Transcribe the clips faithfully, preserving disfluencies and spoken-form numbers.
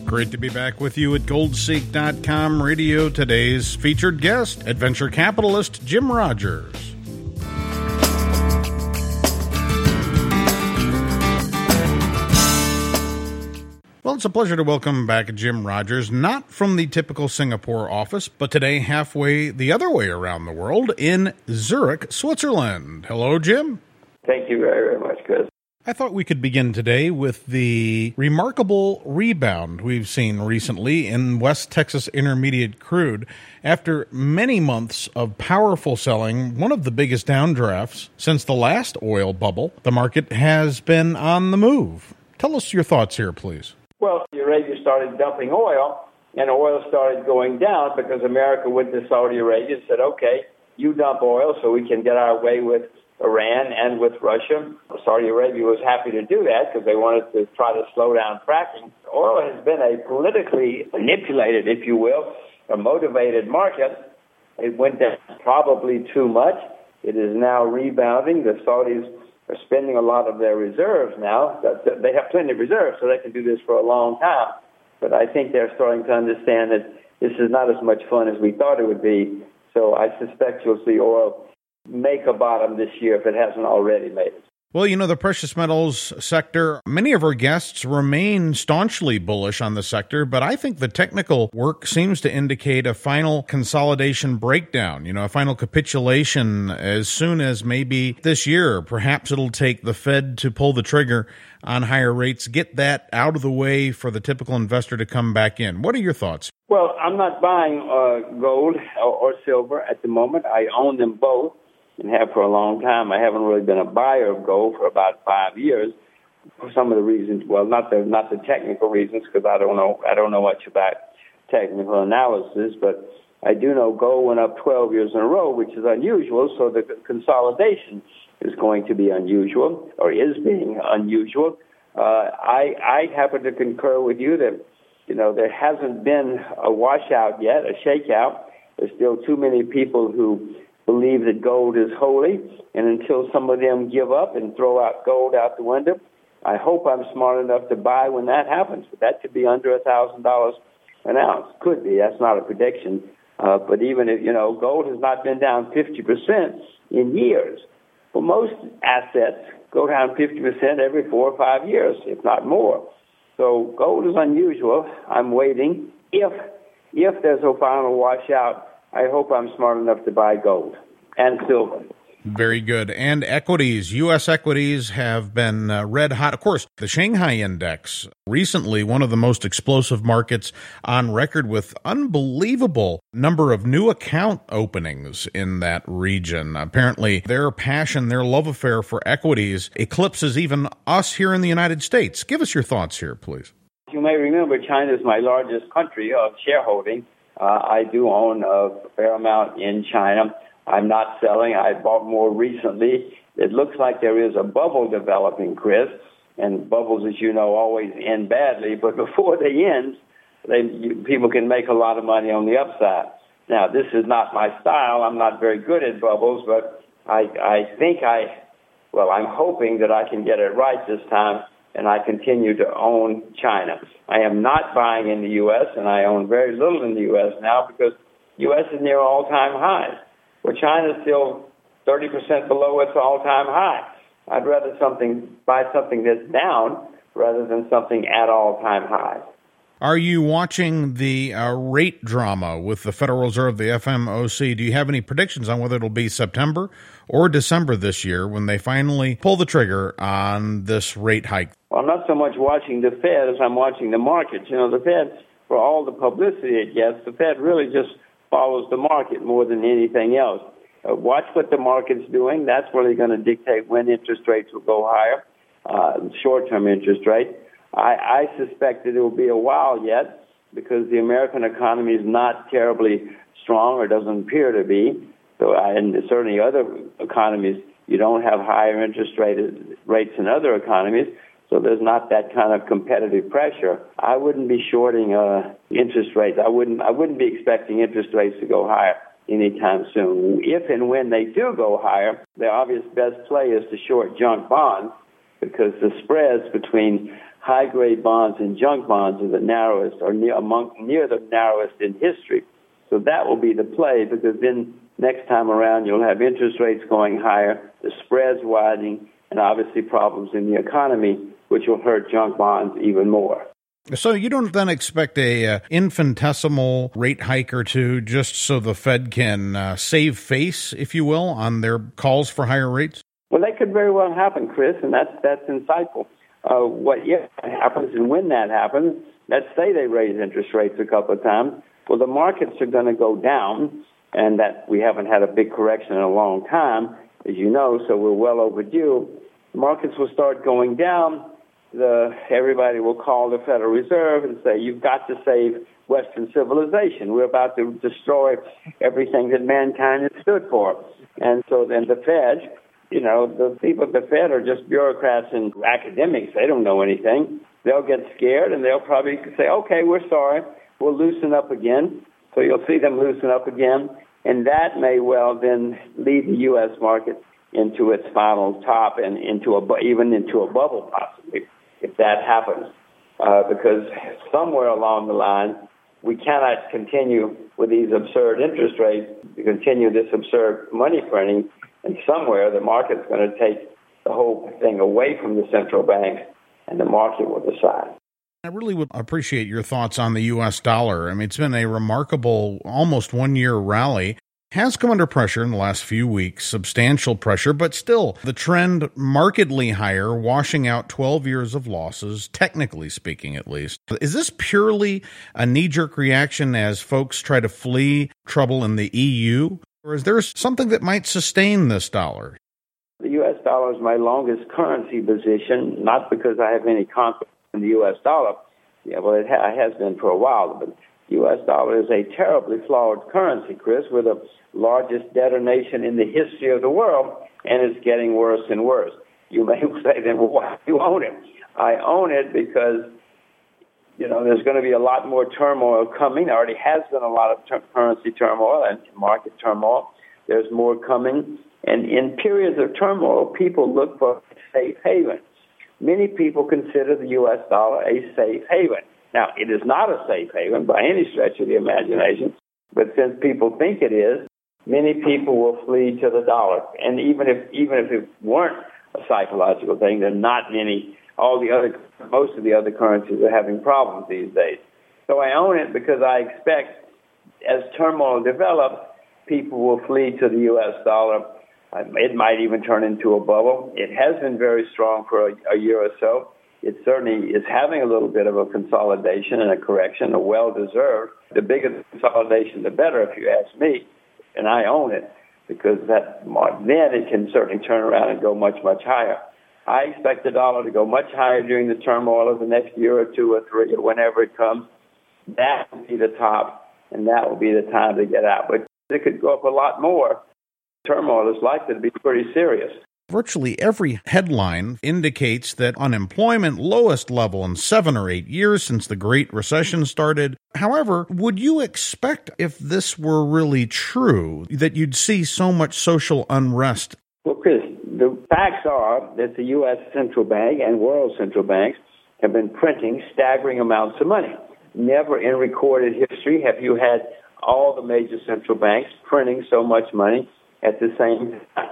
Great to be back with you at goldseek dot com Radio. Today's featured guest, adventure capitalist Jim Rogers. Well, it's a pleasure to welcome back Jim Rogers, not from the typical Singapore office, but today halfway the other way around the world in Zurich, Switzerland. Hello, Jim. Thank you very, very much, Chris. I thought we could begin today with the remarkable rebound we've seen recently in West Texas Intermediate crude. After many months of powerful selling, one of the biggest downdrafts since the last oil bubble, the market has been on the move. Tell us your thoughts here, please. Well, Arabia started dumping oil, and oil started going down because America went to Saudi Arabia and said, okay, you dump oil so we can get our way with Iran and with Russia. Saudi Arabia was happy to do that because they wanted to try to slow down fracking. Oil has been a politically manipulated, if you will, a motivated market. It went down probably too much. It is now rebounding. The Saudis are spending a lot of their reserves now. They have plenty of reserves, so they can do this for a long time. But I think they're starting to understand that this is not as much fun as we thought it would be. So I suspect you'll see oil make a bottom this year if it hasn't already made it. Well, you know, the precious metals sector, many of our guests remain staunchly bullish on the sector, but I think the technical work seems to indicate a final consolidation breakdown, you know, a final capitulation as soon as maybe this year. Perhaps it'll take the Fed to pull the trigger on higher rates, get that out of the way for the typical investor to come back in. What are your thoughts? Well, I'm not buying uh, gold or, or silver at the moment. I own them both and have for a long time. I haven't really been a buyer of gold for about five years for some of the reasons. Well, not the not the technical reasons, because I don't know I don't know much about technical analysis, but I do know gold went up twelve years in a row, which is unusual. So the consolidation is going to be unusual, or is being unusual. Uh, I I happen to concur with you that you know there hasn't been a washout yet, a shakeout. There's still too many people who believe that gold is holy, and until some of them give up and throw out gold out the window, I hope I'm smart enough to buy when that happens. But that could be under a thousand dollars an ounce. Could be. That's not a prediction. Uh, but even if, you know, gold has not been down fifty percent in years. For most assets, go down fifty percent every four or five years, if not more. So gold is unusual. I'm waiting. If if there's a final washout, I hope I'm smart enough to buy gold and silver. Very good. And equities, U S equities have been uh, red hot. Of course, the Shanghai Index, recently one of the most explosive markets on record with unbelievable number of new account openings in that region. Apparently, their passion, their love affair for equities eclipses even us here in the United States. Give us your thoughts here, please. You may remember China is my largest country of shareholding. Uh, I do own a fair amount in China. I'm not selling. I bought more recently. It looks like there is a bubble developing, Chris, and bubbles, as you know, always end badly. But before they end, they, you, people can make a lot of money on the upside. Now, this is not my style. I'm not very good at bubbles, but I, I think I, well, I'm hoping that I can get it right this time, and I continue to own China. I am not buying in the U S, and I own very little in the U S now because the U S is near all-time highs, where China is still thirty percent below its all-time high. I'd rather something buy something that's down rather than something at all-time highs. Are you watching the uh, rate drama with the Federal Reserve, the F M O C? Do you have any predictions on whether it'll be September or December this year when they finally pull the trigger on this rate hike? Well, I'm not so much watching the Fed as I'm watching the markets. You know, the Fed, for all the publicity it gets, the Fed really just follows the market more than anything else. Uh, watch what the market's doing. That's really going to dictate when interest rates will go higher, uh, short-term interest rate. I, I suspect that it will be a while yet because the American economy is not terribly strong or doesn't appear to be. So, and certainly other economies, you don't have higher interest rate, rates in other economies, so there's not that kind of competitive pressure. I wouldn't be shorting uh, interest rates. I wouldn't. I wouldn't be expecting interest rates to go higher anytime soon. If and when they do go higher, the obvious best play is to short junk bonds because the spreads between high-grade bonds and junk bonds are the narrowest, or near, among, near the narrowest in history. So that will be the play, because then next time around you'll have interest rates going higher, the spreads widening, and obviously problems in the economy, which will hurt junk bonds even more. So you don't then expect a uh, infinitesimal rate hike or two just so the Fed can uh, save face, if you will, on their calls for higher rates? Well, that could very well happen, Chris, and that's that's insightful. Uh, what if happens, and when that happens, let's say they raise interest rates a couple of times, well, the markets are going to go down, and that we haven't had a big correction in a long time, as you know, so we're well overdue. Markets will start going down. The, everybody will call the Federal Reserve and say, you've got to save Western civilization. We're about to destroy everything that mankind has stood for. And so then the Fed, you know, the people at the Fed are just bureaucrats and academics. They don't know anything. They'll get scared, and they'll probably say, okay, we're sorry. We'll loosen up again. So you'll see them loosen up again. And that may well then lead the U S market into its final top and into a, even into a bubble possibly, if that happens. Uh, because somewhere along the line, we cannot continue with these absurd interest rates, to continue this absurd money printing, and somewhere the market's going to take the whole thing away from the central banks, and the market will decide. I really would appreciate your thoughts on the U S dollar. I mean, it's been a remarkable, almost one-year rally. Has come under pressure in the last few weeks, substantial pressure, but still the trend markedly higher, washing out twelve years of losses, technically speaking at least. Is this purely a knee-jerk reaction as folks try to flee trouble in the E U, or is there something that might sustain this dollar? The U S dollar is my longest currency position, not because I have any confidence in the U S dollar. Yeah, well, it ha- has been for a while, but the U S dollar is a terribly flawed currency, Chris. We're the largest debtor nation in the history of the world, and it's getting worse and worse. You may say, then, well, why do you own it? I own it because, you know, there's going to be a lot more turmoil coming. There already has been a lot of ter- currency turmoil and market turmoil. There's more coming. And in periods of turmoil, people look for a safe haven. Many people consider the U S dollar a safe haven. Now, it is not a safe haven by any stretch of the imagination, but since people think it is, many people will flee to the dollar. And even if even if it weren't a psychological thing, there are not many. All the other, most of the other currencies are having problems these days. So I own it because I expect, as turmoil develops, people will flee to the U S dollar. It might even turn into a bubble. It has been very strong for a, a year or so. It certainly is having a little bit of a consolidation and a correction, a well-deserved. The bigger the consolidation, the better, if you ask me, and I own it, because that then it can certainly turn around and go much, much higher. I expect the dollar to go much higher during the turmoil of the next year or two or three or whenever it comes. That will be the top, and that will be the time to get out. But it could go up a lot more. Turmoil is likely to be pretty serious. Virtually every headline indicates that unemployment lowest level in seven or eight years since the Great Recession started. However, would you expect, if this were really true, that you'd see so much social unrest? Well, Chris, the facts are that the U S central bank and world central banks have been printing staggering amounts of money. Never in recorded history have you had all the major central banks printing so much money at the same time.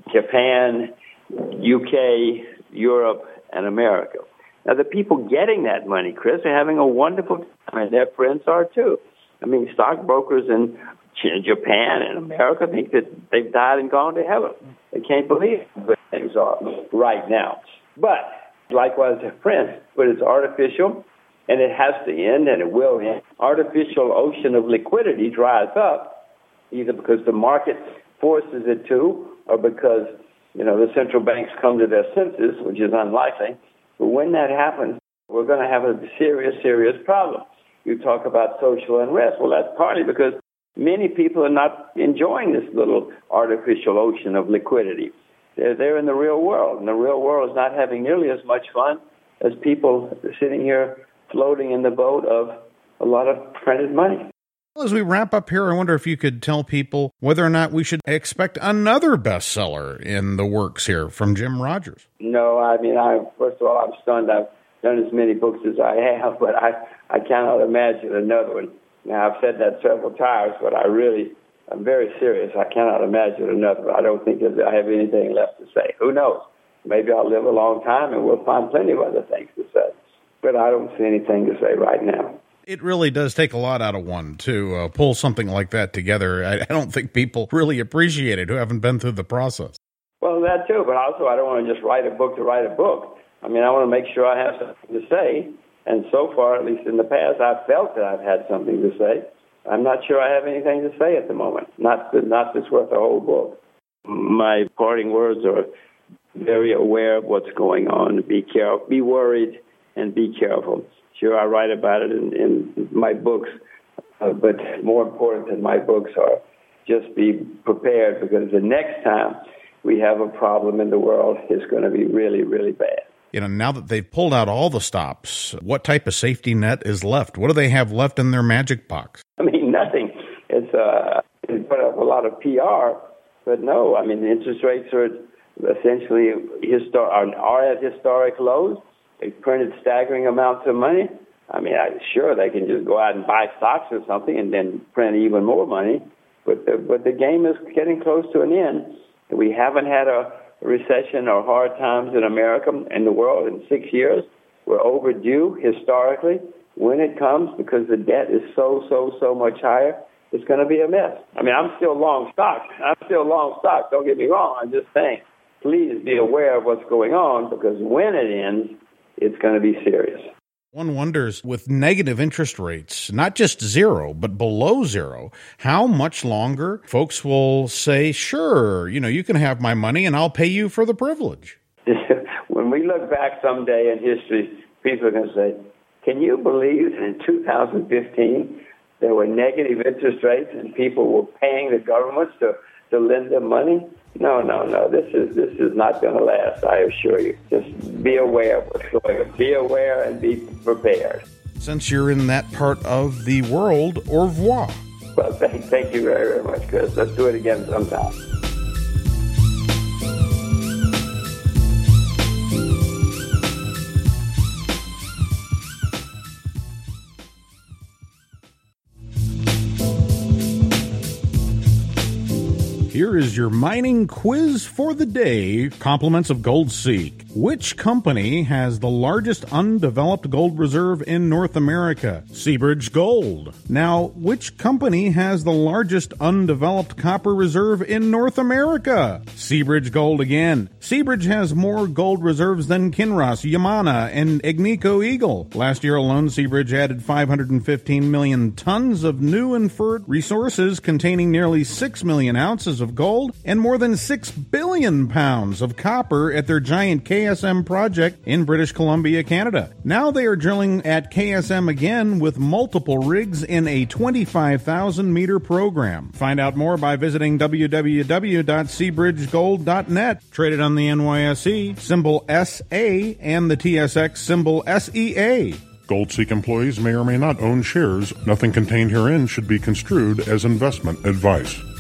Japan, U K, Europe, and America. Now, the people getting that money, Chris, are having a wonderful time, and their friends are too. I mean, stockbrokers in Japan and America think that they've died and gone to heaven. They can't believe how good things are right now. But, likewise, their friends, but it's artificial, and it has to end, and it will end. Artificial ocean of liquidity dries up, either because the market forces it to, or because, you know, the central banks come to their senses, which is unlikely. But when that happens, we're going to have a serious, serious problem. You talk about social unrest. Well, that's partly because many people are not enjoying this little artificial ocean of liquidity. They're, they're in the real world, and the real world is not having nearly as much fun as people sitting here floating in the boat of a lot of printed money. As we wrap up here, I wonder if you could tell people whether or not we should expect another bestseller in the works here from Jim Rogers. No, I mean, I first of all, I'm stunned. I've done as many books as I have, but I, I cannot imagine another one. Now, I've said that several times, but I really, I'm very serious. I cannot imagine another one. I don't think that I have anything left to say. Who knows? Maybe I'll live a long time and we'll find plenty of other things to say. But I don't see anything to say right now. It really does take a lot out of one to uh, pull something like that together. I, I don't think people really appreciate it who haven't been through the process. Well, that too, but also I don't want to just write a book to write a book. I mean, I want to make sure I have something to say. And so far, at least in the past, I've felt that I've had something to say. I'm not sure I have anything to say at the moment, not, not that's worth a whole book. My parting words are very aware of what's going on. Be careful, be worried, and be careful. Sure, I write about it in, in my books, uh, but more important than my books are just be prepared, because the next time we have a problem in the world, it's going to be really, really bad. You know, now that they've pulled out all the stops, what type of safety net is left? What do they have left in their magic box? I mean, nothing. It's, uh, it's put up a lot of P R, but no, I mean, the interest rates are essentially histor- are at historic lows. They've printed staggering amounts of money. I mean, I'm sure they can just go out and buy stocks or something and then print even more money. But the, but the game is getting close to an end. We haven't had a recession or hard times in America and the world in six years. We're overdue historically. When it comes, because the debt is so, so, so much higher, it's going to be a mess. I mean, I'm still long stock. I'm still long stock. Don't get me wrong. I'm just saying, please be aware of what's going on, because when it ends, it's going to be serious. One wonders, with negative interest rates, not just zero, but below zero, how much longer folks will say, sure, you know, you can have my money and I'll pay you for the privilege. When we look back someday in history, people are going to say, can you believe that in two thousand fifteen there were negative interest rates and people were paying the governments to, to lend them money? No, no, no. This is this is not going to last, I assure you. Just be aware of what's going on. Be aware and be prepared. Since you're in that part of the world, au revoir. Well, thank, thank you very, very much, Chris. Let's do it again sometime. Here is your mining quiz for the day, compliments of GoldSeek. Which company has the largest undeveloped gold reserve in North America? Seabridge Gold. Now, which company has the largest undeveloped copper reserve in North America? Seabridge Gold again. Seabridge has more gold reserves than Kinross, Yamana, and Agnico Eagle. Last year alone, Seabridge added five hundred fifteen million tons of new inferred resources containing nearly six million ounces of gold and more than six billion pounds of copper at their giant K S M project in British Columbia, Canada. Now they are drilling at K S M again with multiple rigs in a twenty-five thousand meter program. Find out more by visiting w w w dot seabridge gold dot net. Traded on the N Y S E, symbol S A, and the T S X, symbol S E A. GoldSeek employees may or may not own shares. Nothing contained herein should be construed as investment advice.